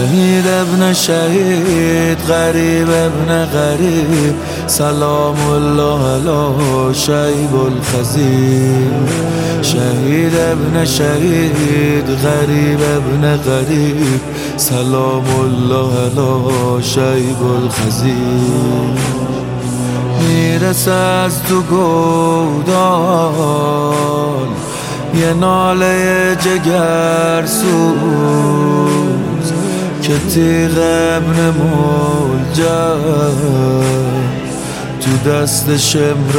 شهید ابن شهید، غریب ابن غریب، سلام الله علی شیب الخزیب. شهید ابن شهید، غریب ابن غریب، سلام الله علی شیب الخزیب. میرسه از تو گودال یه ناله جگر سوز که تیغ ابن ملجم تو دست شمر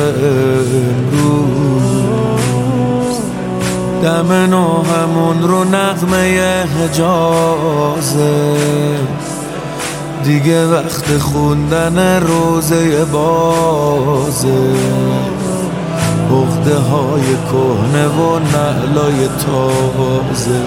امروز. دم نو همون رو نغمه حجازه، دیگه وقت خوندن روزه بازه. عقده های کهنه و نعلای تازه.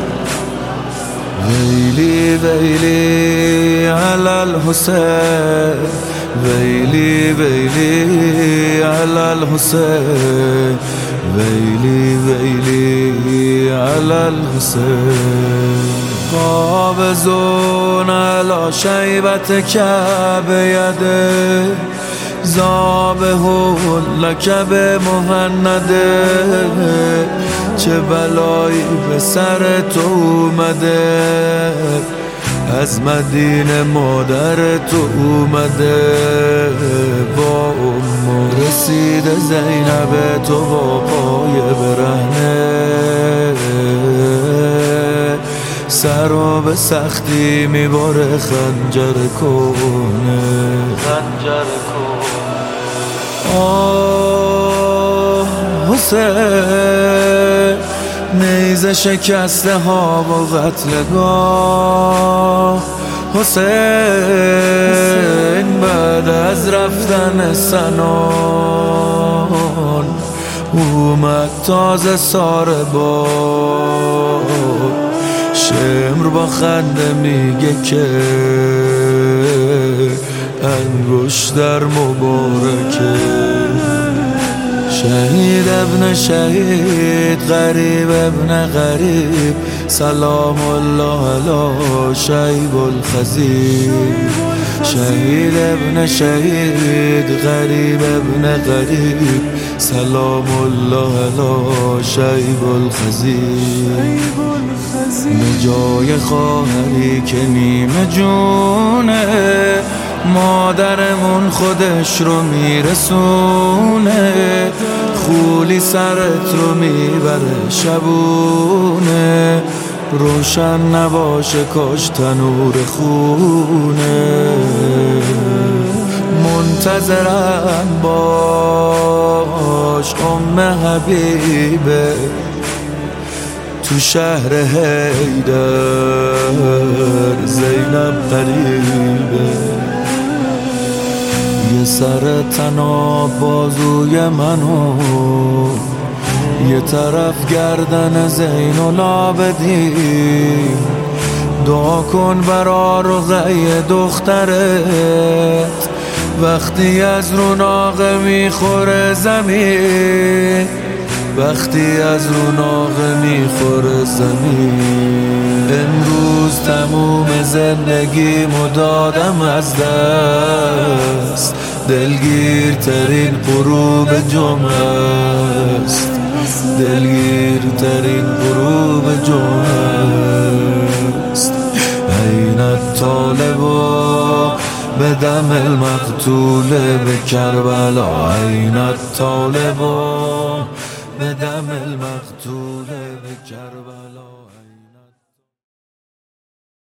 ویلی ویلی علی الحسین، ویلی ویلی علی الحسین، ویلی ویلی علی الحسین. قابضون علی شیبت کعبه یده، ذابحون لک بمهنده. چه بلایی به سر تو اومده، از مدینه مادر تو اومده. با امو رسیده زینب تو با پای برهنه، سر رو به سختی میباره خنجر کنه، خنجر کنه. آه حسین، نیزه شکسته ها و قتلگاه. حسین بعد از رفتن سنان اومد تازه ساره بار. شمر با خنده میگه که انگشتر مبارکه. شهید ابن شهید، غریب ابن غریب، سلام الله علی شیب الخزیب. شهید ابن شهید، غریب ابن غریب، سلام الله علی شیب الخزیب. جای خواهری که نیمه جونه، مادرمون خودش رو میرسونه. خولی سرت رو میبره شبونه، روشن نباشه کاش تنور خونه. منتظرم باش ام حبیبه، تو شهر حیدر زینب قریبه. یه سر تناب بازوی منو، یه طرف گردن زین العابدین. دعا کن برا رقیه دخترت، وقتی از روناغه میخوره زمین، وقتی از روناغه میخوره زمین. امروز تموم زندگیمو دادم از دست، دلگیرترین غروب جمعه است، دلگیرترین غروب جمعه است. این الطالب به دم المقتول به کربلا، این الطالب به دم المقتول به کربلا.